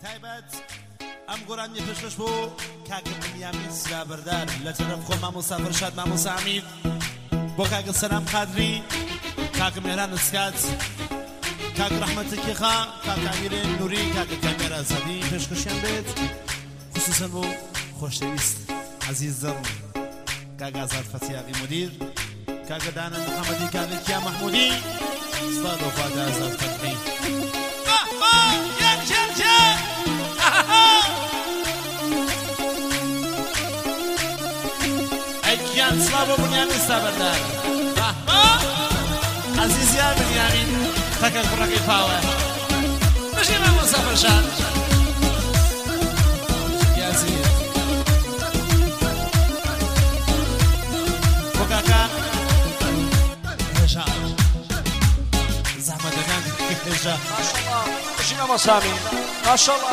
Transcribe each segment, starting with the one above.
تایبەت ئەم گۆرانی پێشکەش بۆ کاکە بنیامین سرابەردار لە تەرەف خۆ مامۆستا فەرشاد مامۆستا عەمید بۆ کاکە سەلام قادری کاکە مێران سکات کاکە ڕەحمەتی کێخا کاکە ئەمیرێ نووری کاکە کامێرە ئازادی پێشکەشیان بێت خصوصا بۆ خۆشەویست عەزیز دڵ کاکە ئازاد فەتیاقی مدیر کاکە دانا محەممەدی کاکە کیا مەحموودی ستا دۆخواتە ئازاد فەتحی ئەیکیان سڵاو بۆ بنیامین سرابەردار عەزیزیان بنیامین تەکە کوڕەکەی پاوە بژی مامۆستا فەرشاد یازیر بۆ کاکە هێژا زەحمەتەکان هێژا ماشاءالله بژی مامۆستا ئەمین ماشاءالله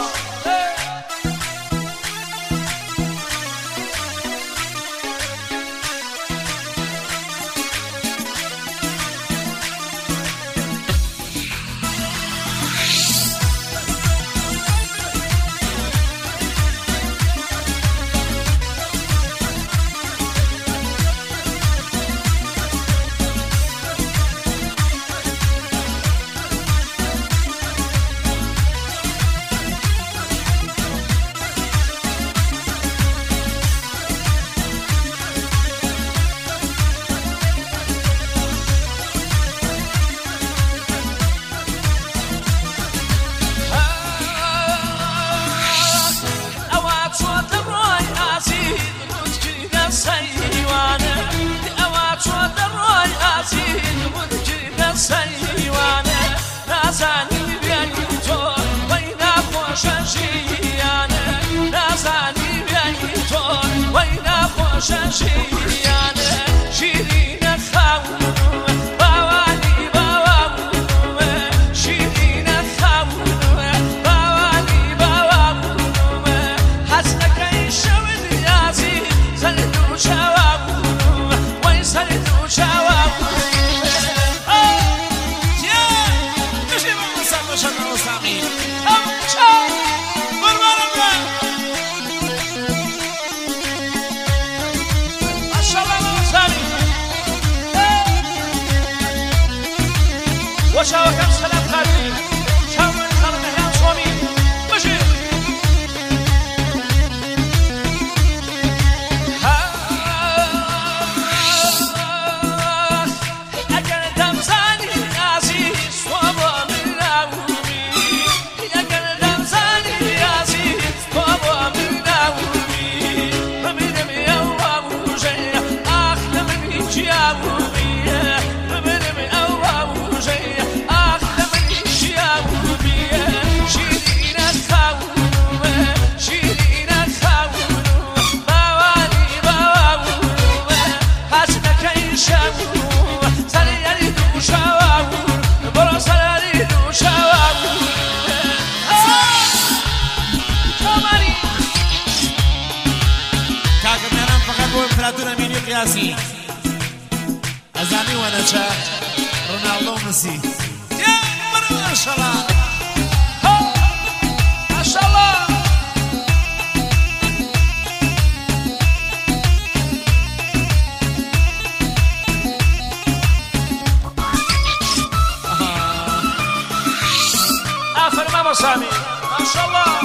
وشاوكم سلام قادري شاومن خلقه يا صومي بشير أجل دمزاني عزيز وابو من راومي أجل دمزاني عزيز وابو من راومي بمنم يا وابو جاي أخلى من جاومي بمنم يا وابو جاي امپراتور امینی قیاسی ازانی و نچه رونالدو مسی یا ماشاءالله ماشاءالله آفر مامۆستا ئەمین ماشاءالله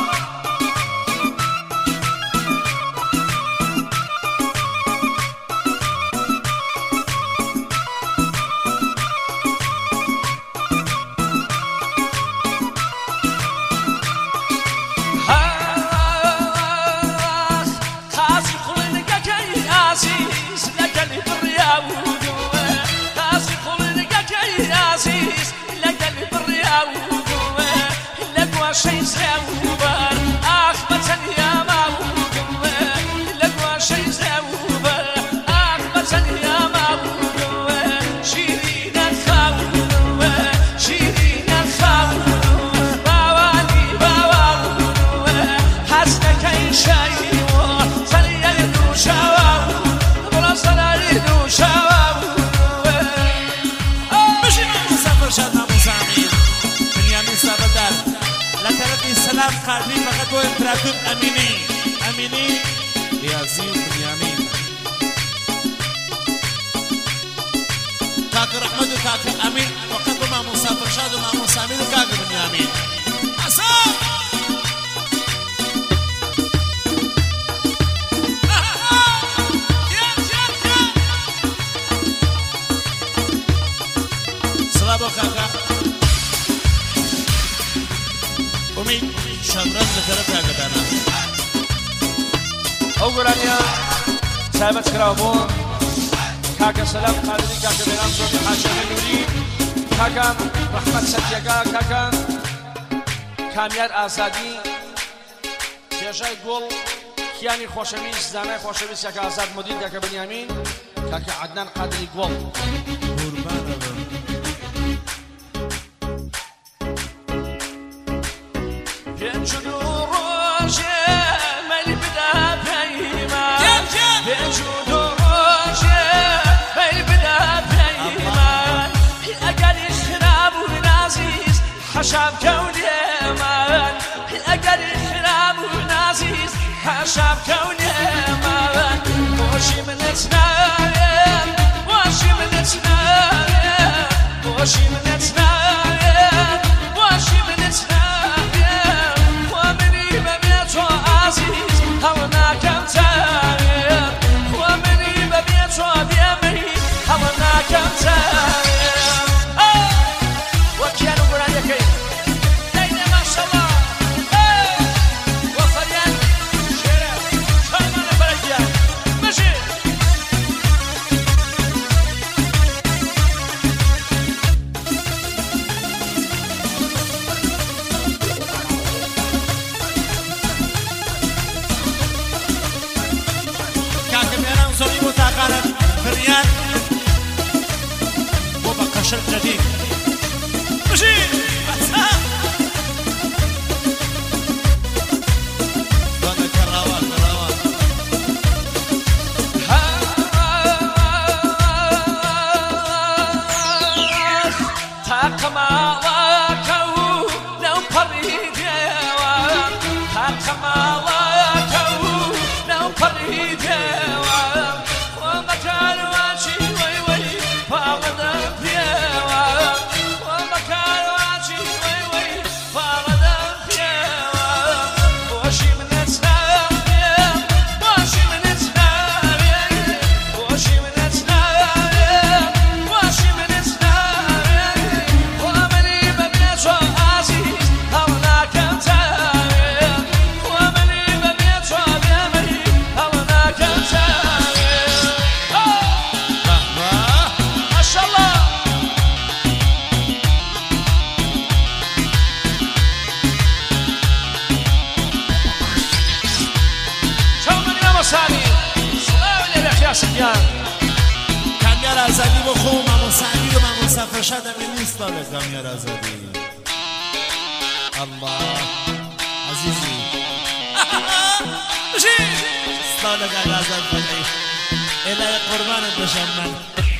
شيء زاوبر أخبتن يا مابوكم لقوا شيء زاوبر أخبتن يا مابوكم شيرين الخاون شيرين الخاون باواني باواني حسنك أي شيء صلي له شواو بلا صلي له شواو ماشي ما مسافر شاد ما مسامين بنيامين سرابەردار لە تەرەفی سەلام سلام قادری فقط بۆ ئیمپراتور ئەمینی ریاضی و بنیامین کاکە ڕەحمەد و کاکە ئەمین فقط بۆ مامۆستا فەرشاد و مامۆستا ئەمین و کاکە بنیامین حەسەن سڵا بۆ کاکە ئومید شەمرەت لە تەرەف کاکەدانە ئەو گۆرانیە تایبەت کراوە بۆ کاکە سەلام قادری کاکە بێران زۆری حاشەمی نووری کاکە ڕەحمەت سەتیەکە کاکە کامیار ئازادی کێژای گوڵ کیانی خۆشەویست زانای خۆشەویست کاکە ئازاد مدیر کاکە بنیامین کاکە عەدنان قادری گوڵ قوربانە بم پێنج و دوو ڕۆژێ مەلی بدا پەیمان پێنج و دوو ڕۆژێ مەلی بدا پەیمان ئەگەری خراب و نازیز حەشام کەونێمان ئەگەری خراب و نازیز حەشام کەونێمان بۆشی منت ناوێم بۆشی منت ناوێم بۆشی منت ناوێم بۆشی منت ناوێم خوا منی بەبێ تۆ ئازیز هەوڵ ناکەم تاوێم خوا منی بەبێ تۆ بێمەی هەوڵ ناکەم تاوێم وەکیان و گۆرانیەکەی دەینێ ماشەڵڵا وە فەریاد شێرە چاومانە بەرەگیان بژێ کاکە مێران زۆری بۆ تاقانە فریاد بۆ بە قەشر جەدید بژی دوانە کەڕاوان تاقەماڵەکە و لەو پەڕی دێوە تاقەماڵەکە و لەو پەڕی دێوە خۆ بەکارواچی وەی وەی پاڵەدەم پێوە خۆ بەکارواچی وەی وەی پاڵەدەم پێوە بۆشی منت ناوێم بۆشی منت ناوێم بۆشی منت ناوێم بۆشی منت ناوێم خوا منی بەبێ تۆ ئازیز هەوڵ ناکەم تاوێم خوا منی بەبێ تۆ بێمەی هەوڵ ناکەم تاوێم ماشەڵڵا چاومەنی مامۆسانی سڵاوی لێبێ خیاسیان کامیار ئازادی بۆ خۆ و مامۆستا ئەمین و مامۆستا فەرشاد ئەمینی سڵاو لە کامیار ئازادی الله عزیزی بژی سڵاو لە کاکە ئازاد بەکەی ئێلای قوربانت بەشەم من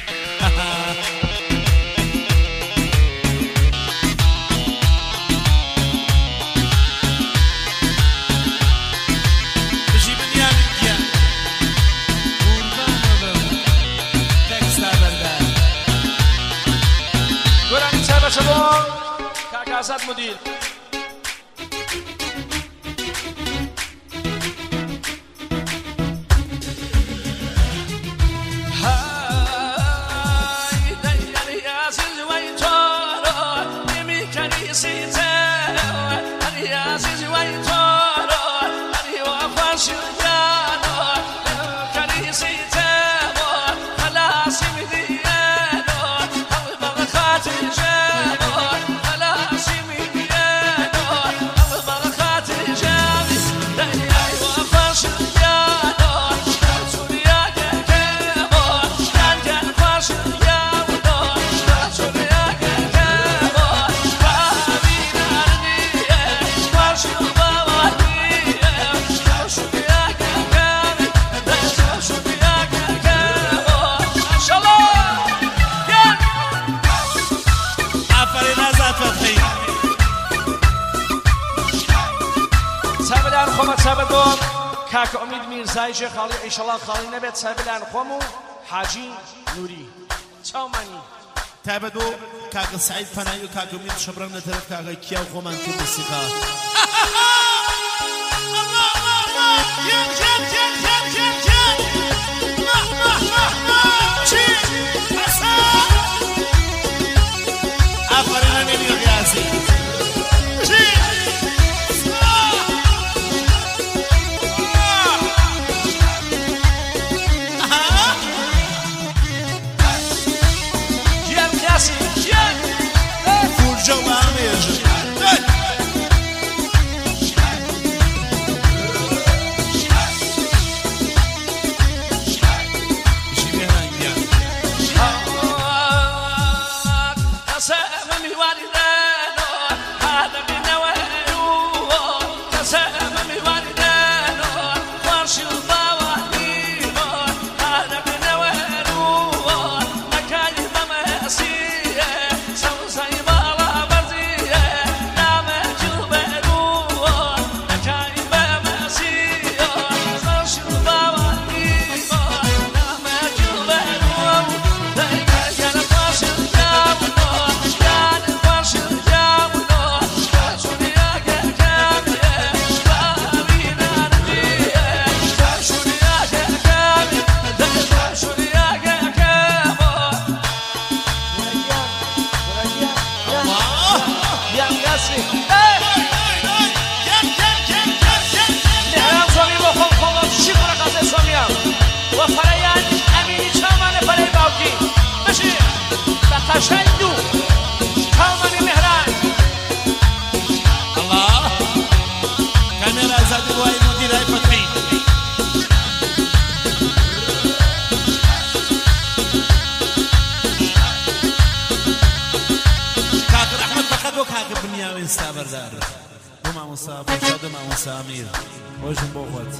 بژی بنیامین گیان قوربانە بم تەکستا بەردار گۆرانی تایبەتە بۆ کاکە ئازاد مدیر لان خۆمە چابە دۆم کاکە ئومید میرزای ژێ خاڵی ئیشەڵا خاڵی نەبێت چابە لان خۆم و حاجی نووری چاومانی تابدو کاکە سعید پەنایی و کاکە ئومید شەبرەن لە تەرەف کاکە کیا و خۆمان کرد موسیقا آفرین أمینی و قیاسی سامیر وجن بوخت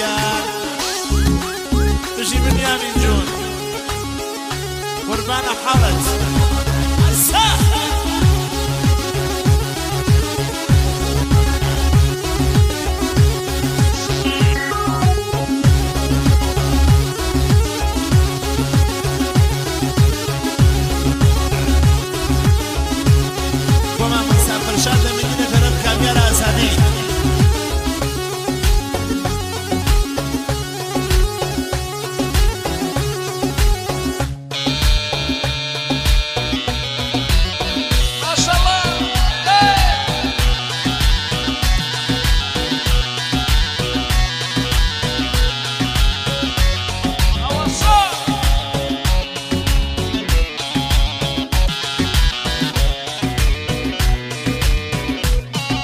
کامیار بشی بنیامین جون قربان حالت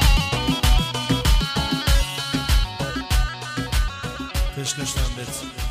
Kış kıştan bet.